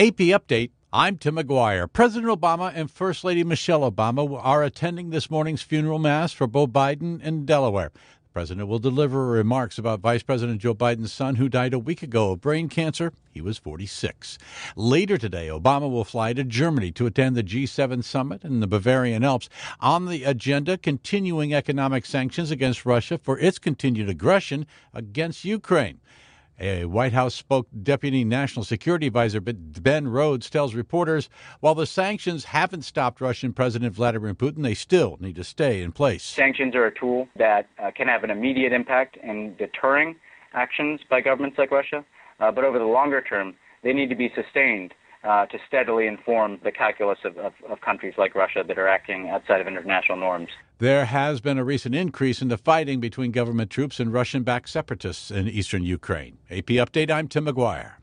AP Update, I'm Tim McGuire. President Obama and First Lady Michelle Obama are attending this morning's funeral mass for Beau Biden in Delaware. The president will deliver remarks about Vice President Joe Biden's son, who died a week ago of brain cancer. He was 46. Later today, Obama will fly to Germany to attend the G7 summit in the Bavarian Alps. On the agenda, continuing economic sanctions against Russia for its continued aggression against Ukraine. A White House Deputy National Security Advisor Ben Rhodes tells reporters while the sanctions haven't stopped Russian President Vladimir Putin, they still need to stay in place. Sanctions are a tool that can have an immediate impact in deterring actions by governments like Russia, but over the longer term, they need to be sustained to steadily inform the calculus of countries like Russia that are acting outside of international norms. There has been a recent increase in the fighting between government troops and Russian-backed separatists in eastern Ukraine. AP Update, I'm Tim McGuire.